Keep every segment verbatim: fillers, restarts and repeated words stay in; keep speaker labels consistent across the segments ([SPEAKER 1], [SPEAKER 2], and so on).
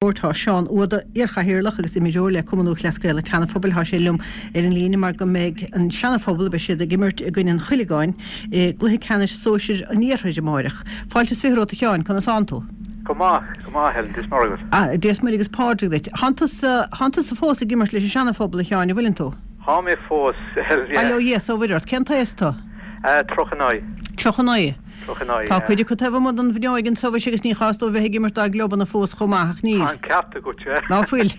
[SPEAKER 1] mórtá Seán uada iarchahirirlach agus i méidir le cumú leascaile tanafobal há sé lum ar an líana mar go méid an seanafobal be siad a gimmert a gine an chuileáin gluthe canis sóisiir an níorthaidir máireach. Fáilte sihrót a cheáin chuna santó.
[SPEAKER 2] Comá, comá hel, dis mar agus.
[SPEAKER 1] Ah, dis mar agus pádraigh dit. Hantas hantas a fós a gimmert leis seanafobal a cheáin i bhfuiln tú?
[SPEAKER 2] Há mé fós hel, yeah.
[SPEAKER 1] Allo, yes, ó bhidirt. Centa is tá?
[SPEAKER 2] Uh, Trochanai.
[SPEAKER 1] Trochanai?
[SPEAKER 2] Trochanai,
[SPEAKER 1] Tá chuidir go tefh mod an bhneoigin sa bhís agus ní chaú bheith gimmert a globan na fós chomáach níl.
[SPEAKER 2] An capta go te.
[SPEAKER 1] Ná fuil.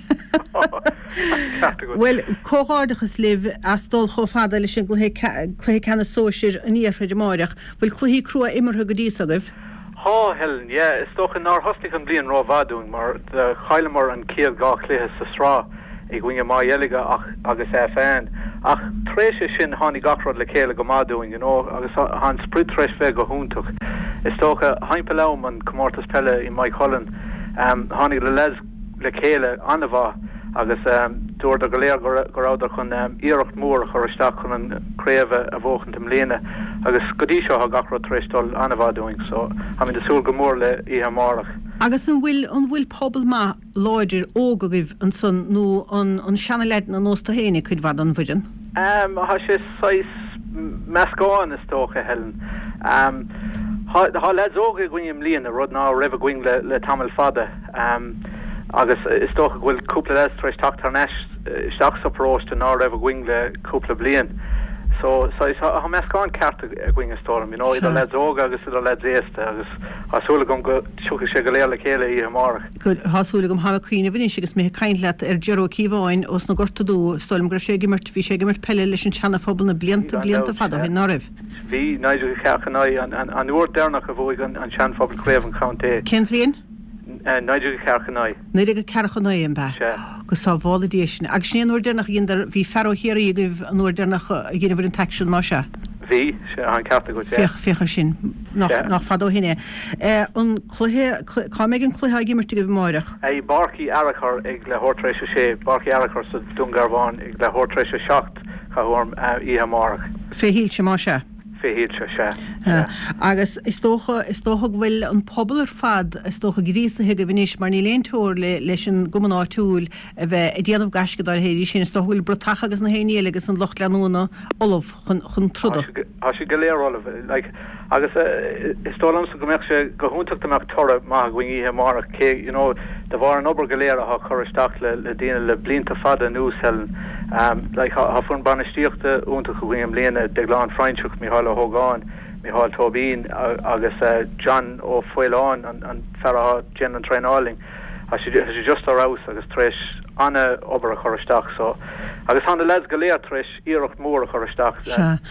[SPEAKER 1] Well, cóáidechas liv as dul chofada leis an gluthe canna sóisiir a níorthaidir máireach, bhfuil chluí crua imirthe go dtí agah?
[SPEAKER 2] Há Helen, yeah, is toch an ár hostig an blian rá bhadún mar de chailemar an céad gá chluthe sa srá ag winge má dhéige ach agus é féin. Ach tréise sin hánig gachrod le chéile go máúing, you know, agus han sprit tréis fé go húntuch. Is toch a haimpe lem an comórtas pelle i Mike Holland, um, hánig le les le chéile anha agus um, dúir a goléir goráidir chun um, íirecht mór choristeach chun an créomh a bhóchant am léine agus godí seo a gachrod tréistol anhhaúing, so ha min de súl go mór le ihe marach.
[SPEAKER 1] Agus an bhfuil an bhfuil pobl má láidir ógagibh an san nó an an seanaleid an nósta héine chuid bhd an bhuiidir?
[SPEAKER 2] Um, ha sé sais meascáin is tócha Helen. Um, ha, ha leds óga gwiniam líana rud ná rih gwing le, le tamil fada. Um, agus is tócha bhfuil cúpla les treis tatar nes isteach sapróiste ná rih gwing le cúpla blian. So, so ha meascáin ceart a gwing istólam, you know, idir leds óga agus idir leds éiste agus hasúla gom go siúcha sé go léir le chéile í amárach.
[SPEAKER 1] Good, hasúla gom hafa cuioine bhíine agus mé caint leat ar Gero Cíháin os na gortadú stoilm gur sé gimmert bhí sé gimmert pelle leis an seanafobal na blianta blianta fada hin ná raibh.
[SPEAKER 2] Bhí naidir cheachanai an uair dénach a bhig an seanafobal craobh County.
[SPEAKER 1] Cén flion?
[SPEAKER 2] Naidir cheachanai.
[SPEAKER 1] Naidir go ceachanai an ba. Go sá validation. Agus sé an uair dénach gindar bhí ferrohéirí a gibh an uair dénach a ginibh an taxisiún má se.
[SPEAKER 2] Bhí sé an ceapta go te.
[SPEAKER 1] Fécha sin nach fadó hinine. An chluthe cá méid an chluthe gimmert go bh máireach?
[SPEAKER 2] É barcí arachar ag le hórtréise sé, barcí arachar sa Dungarváin ag le hórtréise seacht chahuarm í amárach.
[SPEAKER 1] Fé híl se má se?
[SPEAKER 2] Féhíil se se.
[SPEAKER 1] Agus is tócha is tócha bhfuil an pobl ar fad is tócha grísathe go bhínis mar ní léontóir le leis an gomaná túúil a bheith i dtéanamh gascadá héirí sin is tóhfuil brotacha agus na héine agus an locht leanúna olah chun truda.
[SPEAKER 2] Tá sé go léir olah, like agus is tólam sa gombeach sé go húntaach amach tora má ghaingíthe marach cé, you know, de bhar an obair go léir a choristeach le le déine le blianta fada nús helen. Um, like ha, ha fun banistíochta únta go bhíam léana de glán Freinseach Miháil Hógáin, Miháil Tóbín agus uh, John ó Foileáin an, an ferra Jen an Trein-Áling. Ha sé just arás agus tréis anna obair a choristeach, so agus hanna les go léir tréis íirecht mór a choristeach.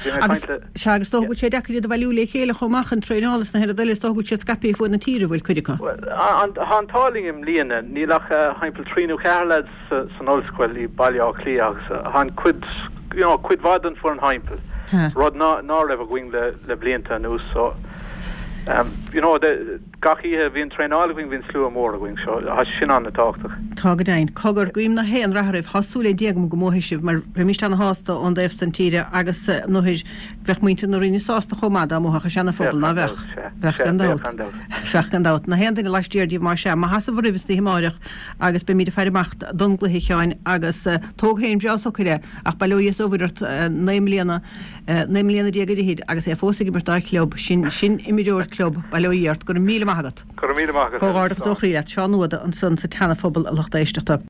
[SPEAKER 1] Se agus tógú sé deachí a bhú le chéile chomach an Trein-Álas na head a tógú sé scapi fu na tíre bhfuil chuideá.
[SPEAKER 2] An tálingim líana nílach heimpel tríú cheirled san olscoil í bailá clí agus han cuid you know cuid vadan for an heimpel. Rod ná ná rah gwing le le blianta nús, so um, you know de gachihe hín Trein-Ála gwing hín slú mór a gwing, so ha sin an na táchtach.
[SPEAKER 1] Tá go dain, cogur gwim na héan rathraibh hasúla diagam go móhiisih mar bhíist an hásta an d san tíre agus nóhiis bheith muinte na riine sásta chomada a mócha seanafobal na bheith. Bheith an dát. Bheith an dát. Na héan na leistíirdíh mar sem, má hasa bhrihs na himáireach agus be míad feirimacht donglathe cheáin agus tóghéin breásochaire ach bailúíos óhairt néimlíana néimlíana diagad híd agus é fósaigh mar dá club sin sin imidiúir club bailúíart gur míle magat.
[SPEAKER 2] Gur míle magat.
[SPEAKER 1] Cógáirdach sochríile, seán nuada an san sa tanafobal a lochta éisteachta.